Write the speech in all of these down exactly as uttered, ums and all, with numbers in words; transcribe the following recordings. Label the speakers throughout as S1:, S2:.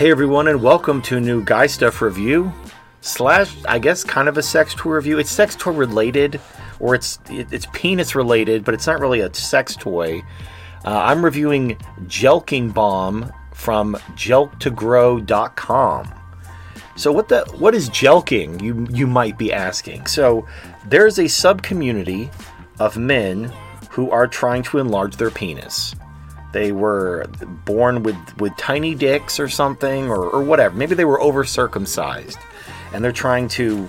S1: Hey everyone, and welcome to a new Guy Stuff review slash, I guess, kind of a sex toy review. It's sex toy related, or it's it's penis related, but it's not really a sex toy. Uh, I'm reviewing Jelqing Balm from jelq to grow dot com. So what the what is jelqing? You you might be asking. So there's a sub community of men who are trying to enlarge their penis. They were born with, with tiny dicks or something, or, or whatever. Maybe they were over-circumcised. And they're trying to...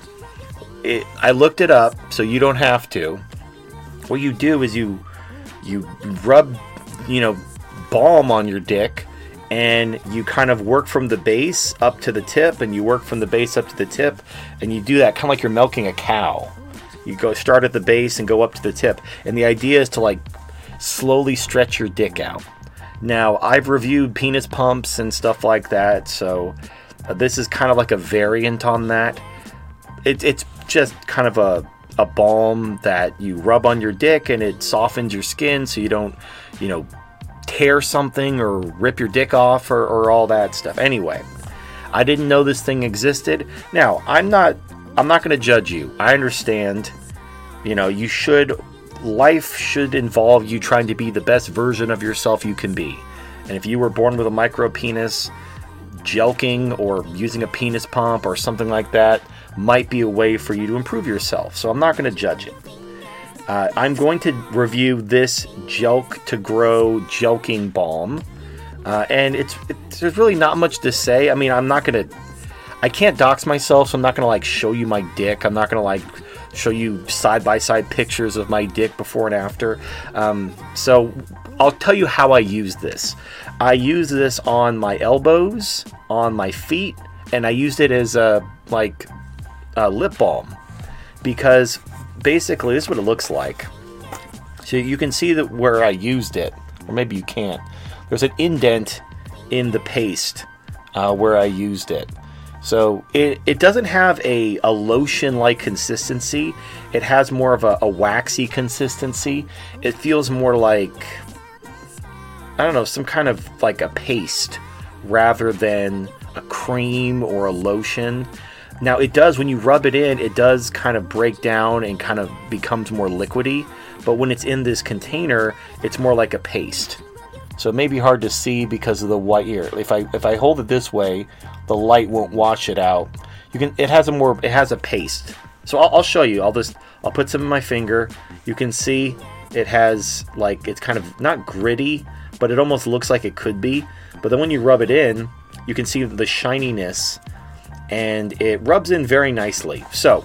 S1: It, I looked it up, so you don't have to. What you do is you you rub, you know, balm on your dick, and you kind of work from the base up to the tip, and you work from the base up to the tip, and you do that kind of like you're milking a cow. You go start at the base and go up to the tip. And the idea is to, like, slowly stretch your dick out. Now, I've reviewed penis pumps and stuff like that, so uh, this is kind of like a variant on that. It, it's just kind of a, a balm that you rub on your dick, and it softens your skin so you don't, you know, tear something or rip your dick off or, or all that stuff. Anyway, I didn't know this thing existed. Now, I'm not, I'm not going to judge you. I understand, you know, you should... Life should involve you trying to be the best version of yourself you can be. And if you were born with a micro penis, jelqing or using a penis pump or something like that might be a way for you to improve yourself. So I'm not going to judge it. Uh, I'm going to review this Jelq to Grow Jelqing Balm. Uh, and it's, it's there's really not much to say. I mean, I'm not going to... I can't dox myself, so I'm not going to, like, show you my dick. I'm not going to, like... show you side-by-side pictures of my dick before and after. Um, so I'll tell you how I use this. I use this on my elbows, on my feet, and I used it as a, like, a lip balm. Because basically this is what it looks like. So you can see that where I used it, or maybe you can't. There's an indent in the paste uh, where I used it. So it, it doesn't have a, a lotion-like consistency. It has more of a, a waxy consistency. It feels more like, I don't know, some kind of like a paste rather than a cream or a lotion. Now it does, when you rub it in, it does kind of break down and kind of becomes more liquidy. But when it's in this container, it's more like a paste. So it may be hard to see because of the white ear. If I if I hold it this way, the light won't wash it out. You can. It has a more. It has a paste. So I'll, I'll show you. I'll just. I'll put some in my finger. You can see it has, like, it's kind of not gritty, but it almost looks like it could be. But then when you rub it in, you can see the shininess, and it rubs in very nicely. So,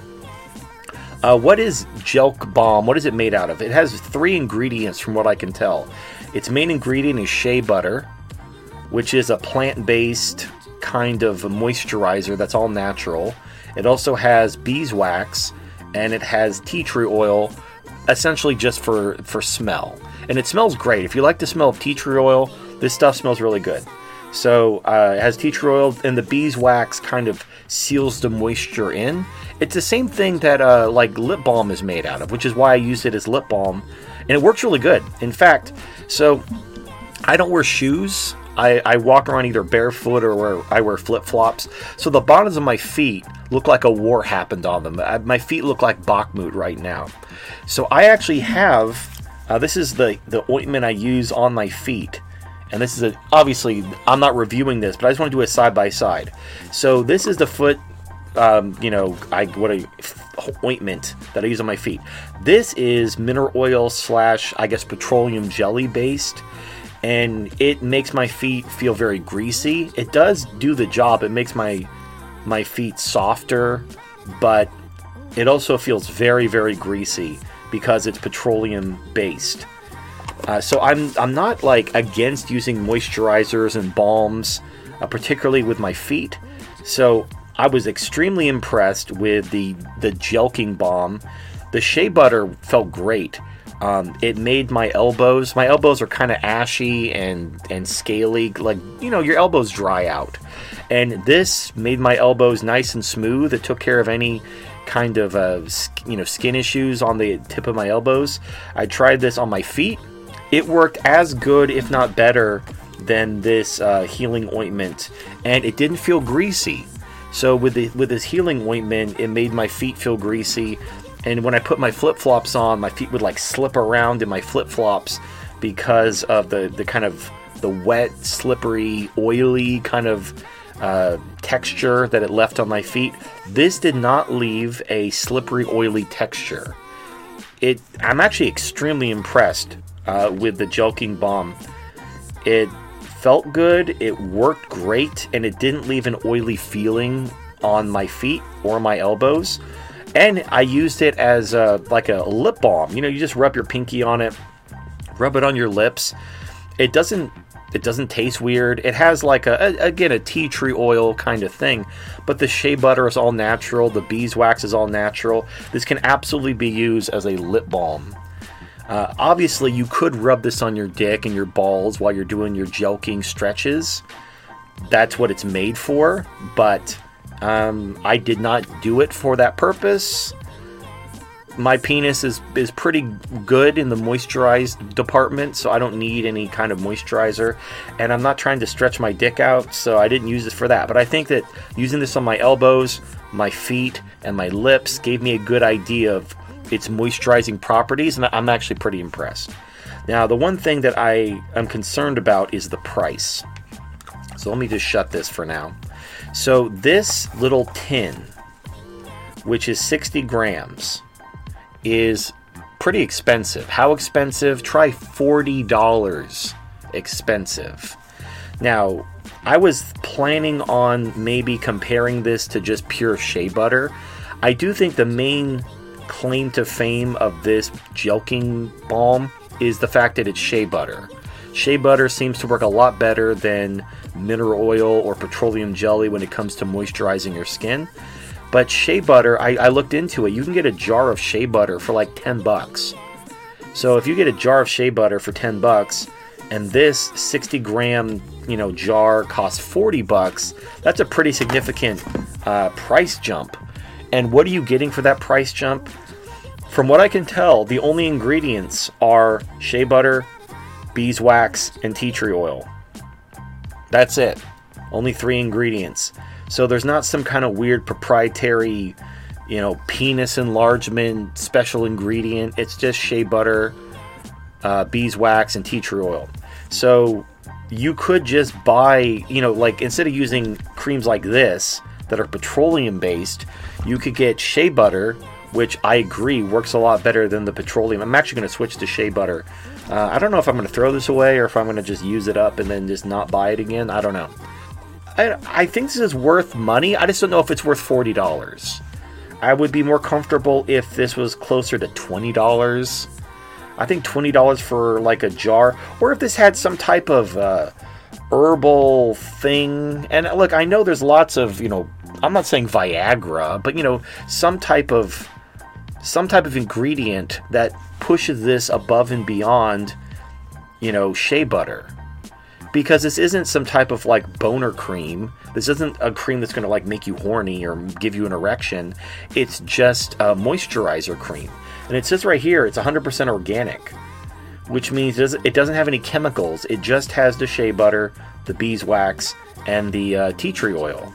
S1: uh, what is Jelq Balm? What is it made out of? It has three ingredients from what I can tell. Its main ingredient is shea butter, which is a plant-based kind of a moisturizer that's all natural. It also has beeswax, and it has tea tree oil, essentially just for, for smell. And it smells great. If you like the smell of tea tree oil, this stuff smells really good. So uh, it has tea tree oil, and the beeswax kind of seals the moisture in. It's the same thing that uh, like lip balm is made out of, which is why I use it as lip balm. And it works really good. In fact, so I don't wear shoes. I, I walk around either barefoot or wear, I wear flip-flops. So the bottoms of my feet look like a war happened on them. I, my feet look like Bakhmut right now. So I actually have, uh, this is the, the ointment I use on my feet. And this is a, obviously, I'm not reviewing this, but I just want to do a side-by-side. So this is the foot, um, you know, I what a ointment that I use on my feet. This is mineral oil slash, I guess, petroleum jelly based, and it makes my feet feel very greasy. It does do the job. It makes my my feet softer, but it also feels very, very greasy because it's petroleum based. Uh, so I'm I'm not like against using moisturizers and balms, uh, particularly with my feet. So I was extremely impressed with the the Jelqing Balm. The shea butter felt great. Um, it made my elbows. My elbows are kind of ashy and and scaly, like, you know, your elbows dry out. And this made my elbows nice and smooth. It took care of any kind of uh, you know skin issues on the tip of my elbows. I tried this on my feet. It worked as good, if not better, than this uh, healing ointment, and it didn't feel greasy. So with the with this healing ointment, it made my feet feel greasy, and when I put my flip-flops on, my feet would like slip around in my flip-flops because of the, the kind of the wet, slippery, oily kind of uh, texture that it left on my feet. This did not leave a slippery, oily texture. It I'm actually extremely impressed uh, with the Jelqing Balm. It felt good, it worked great, and it didn't leave an oily feeling on my feet or my elbows. And I used it as a, like a lip balm. You know, you just rub your pinky on it, rub it on your lips. It doesn't it doesn't taste weird. It has like a, a again a tea tree oil kind of thing, but the shea butter is all natural. The beeswax is all natural. This can absolutely be used as a lip balm. Uh, obviously, you could rub this on your dick and your balls while you're doing your Jelqing stretches. That's what it's made for, but um, I did not do it for that purpose. My penis is, is pretty good in the moisturized department, so I don't need any kind of moisturizer. And I'm not trying to stretch my dick out, so I didn't use this for that. But I think that using this on my elbows, my feet, and my lips gave me a good idea of its moisturizing properties, and I'm actually pretty impressed. Now, the one thing that I am concerned about is the price. So let me just shut this for now. So this little tin, which is sixty grams, is pretty expensive. How expensive? Try forty dollars expensive. Now, I was planning on maybe comparing this to just pure shea butter. I do think the main claim to fame of this Jelqing balm is the fact that it's shea butter. Shea butter seems to work a lot better than mineral oil or petroleum jelly when it comes to moisturizing your skin. But shea butter, I, I looked into it. You can get a jar of shea butter for like ten bucks. So if you get a jar of shea butter for ten bucks, and this sixty gram, you know, jar costs forty bucks, that's a pretty significant uh, price jump. And what are you getting for that price jump? From what I can tell, the only ingredients are shea butter, beeswax, and tea tree oil. That's it. Only three ingredients. So there's not some kind of weird proprietary, you know, penis enlargement special ingredient. It's just shea butter, uh, beeswax, and tea tree oil. So you could just buy, you know, like instead of using creams like this that are petroleum based, you could get shea butter, which I agree works a lot better than the petroleum. I'm actually going to switch to shea butter. Uh, I don't know if I'm going to throw this away or if I'm going to just use it up and then just not buy it again. I don't know. I, I think this is worth money. I just don't know if it's worth forty dollars. I would be more comfortable if this was closer to twenty dollars. I think twenty dollars for like a jar, or if this had some type of uh, herbal thing. And look, I know there's lots of, you know, I'm not saying Viagra, but you know, some type of some type of ingredient that pushes this above and beyond, you know, shea butter. Because this isn't some type of like boner cream. This isn't a cream that's going to like make you horny or give you an erection. It's just a moisturizer cream. And it says right here, it's one hundred percent organic, which means it doesn't have any chemicals. It just has the shea butter, the beeswax, and the uh, tea tree oil.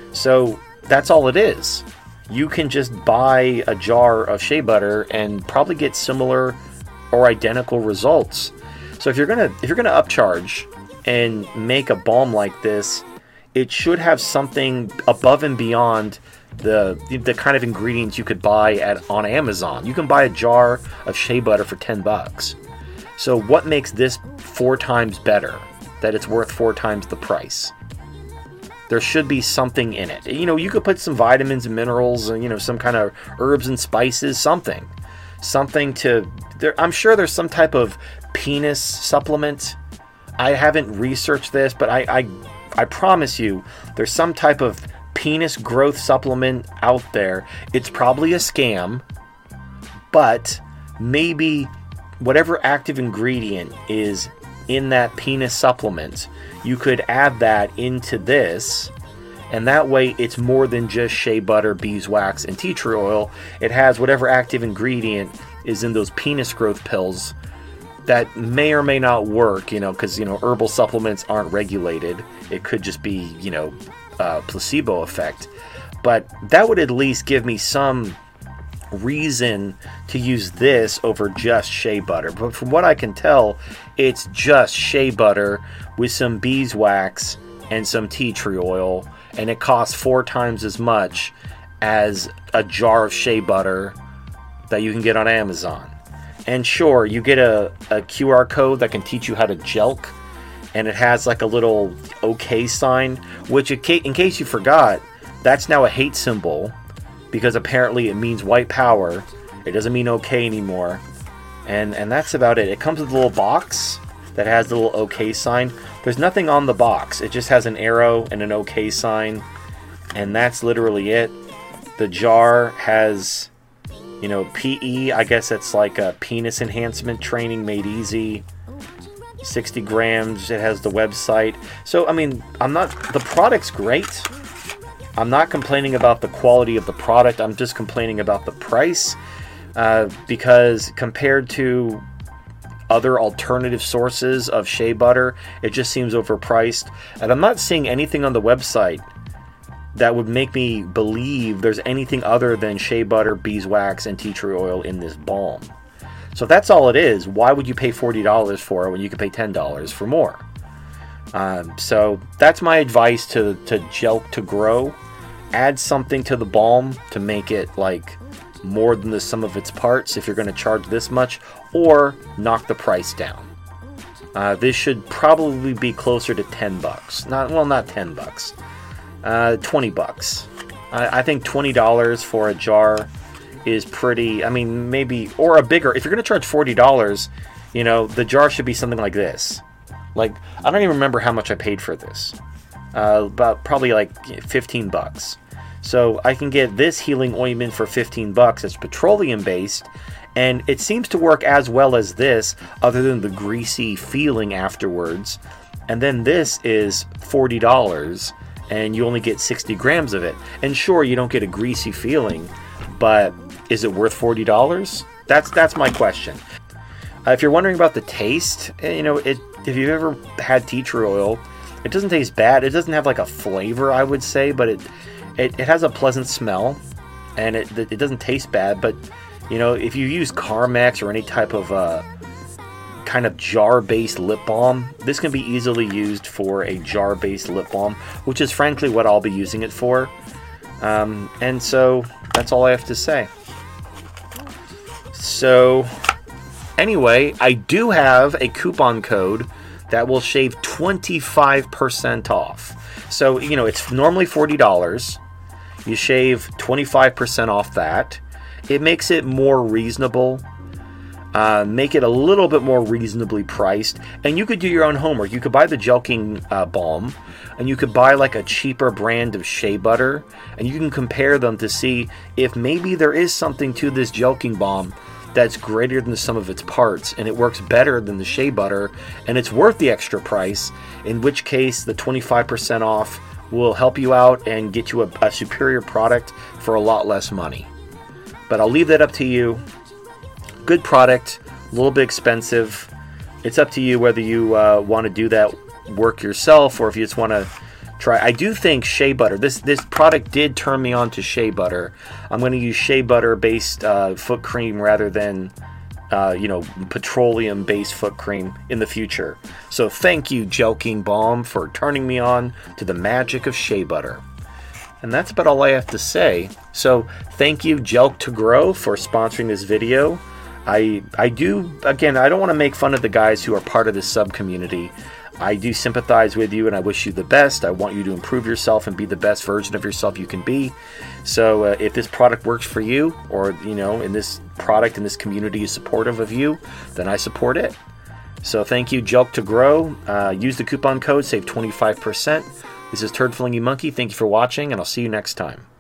S1: So that's all it is. You can just buy a jar of shea butter and probably get similar or identical results. So if you're gonna if you're gonna upcharge and make a balm like this, it should have something above and beyond the the kind of ingredients you could buy at on Amazon. You can buy a jar of shea butter for ten bucks. So what makes this four times better, that it's worth four times the price? There should be something in it. You know, you could put some vitamins and minerals and, you know, some kind of herbs and spices, something. Something to... There, I'm sure there's some type of penis supplement. I haven't researched this, but I, I, I promise you there's some type of penis growth supplement out there. It's probably a scam, but maybe whatever active ingredient is in that penis supplement, you could add that into this, and that way it's more than just shea butter, beeswax, and tea tree oil. It has whatever active ingredient is in those penis growth pills that may or may not work, you know, because, you know, herbal supplements aren't regulated. It could just be, you know, uh, placebo effect. But that would at least give me some reason to use this over just shea butter. But from what I can tell, it's just shea butter with some beeswax and some tea tree oil, and it costs four times as much as a jar of shea butter that you can get on Amazon. And sure, you get a, a Q R code that can teach you how to jelk, and it has like a little OK sign, which in case you forgot, that's now a hate symbol, because apparently it means white power. It doesn't mean OK anymore. And and that's about it. It comes with a little box that has the little OK sign. There's nothing on the box. It just has an arrow and an OK sign, and that's literally it. The jar has, you know, P E, I guess it's like a penis enhancement training made easy. sixty grams. It has the website. So, I mean, I'm not, the product's great. I'm not complaining about the quality of the product. I'm just complaining about the price. Uh, because compared to other alternative sources of shea butter, it just seems overpriced. And I'm not seeing anything on the website that would make me believe there's anything other than shea butter, beeswax, and tea tree oil in this balm. So if that's all it is, why would you pay forty dollars for it when you could pay ten dollars for more? Um, so that's my advice to, to Jelk to Grow. Add something to the balm to make it like more than the sum of its parts if you're going to charge this much, or knock the price down. Uh, this should probably be closer to ten bucks. Not well, not ten bucks. Uh, twenty bucks. I, I think twenty dollars for a jar is pretty. I mean, maybe, or a bigger. If you're going to charge forty dollars, you know, the jar should be something like this. Like, I don't even remember how much I paid for this. Uh, about probably like fifteen bucks. So I can get this healing ointment for fifteen bucks. It's petroleum based, and it seems to work as well as this, other than the greasy feeling afterwards. And then this is forty dollars, and you only get sixty grams of it. And sure, you don't get a greasy feeling, but is it worth forty dollars? That's that's my question. Uh, if you're wondering about the taste, you know, it if you've ever had tea tree oil, it doesn't taste bad. It doesn't have like a flavor, I would say, but it it, it has a pleasant smell, and it it doesn't taste bad. But you know, if you use Carmex or any type of uh, kind of jar-based lip balm, this can be easily used for a jar-based lip balm, which is frankly what I'll be using it for. Um, and so that's all I have to say. So anyway, I do have a coupon code that will shave twenty-five percent off. So, you know, it's normally forty dollars. You shave twenty-five percent off that. It makes it more reasonable. Uh, make it a little bit more reasonably priced. And you could do your own homework. You could buy the Jelking uh, balm, and you could buy like a cheaper brand of shea butter, and you can compare them to see if maybe there is something to this Jelking balm that's greater than the sum of its parts, and it works better than the shea butter, and it's worth the extra price, in which case the twenty-five percent off will help you out and get you a, a superior product for a lot less money. But I'll leave that up to you. Good product, a little bit expensive. It's up to you whether you uh, want to do that work yourself, or if you just want to try. I do think shea butter, this this product did turn me on to shea butter. I'm going to use shea butter based uh, foot cream rather than uh, you know, petroleum based foot cream in the future. So thank you, Jelking Balm, for turning me on to the magic of shea butter. And that's about all I have to say. So thank you, Jelk to Grow, for sponsoring this video. I I do, again, I don't want to make fun of the guys who are part of this sub community. I do sympathize with you, and I wish you the best. I want you to improve yourself and be the best version of yourself you can be. So uh, if this product works for you, or, you know, in this product and this community is supportive of you, then I support it. So thank you, Jelk to Grow. Uh, use the coupon code, save twenty-five percent. This is Turd Flingy Monkey. Thank you for watching, and I'll see you next time.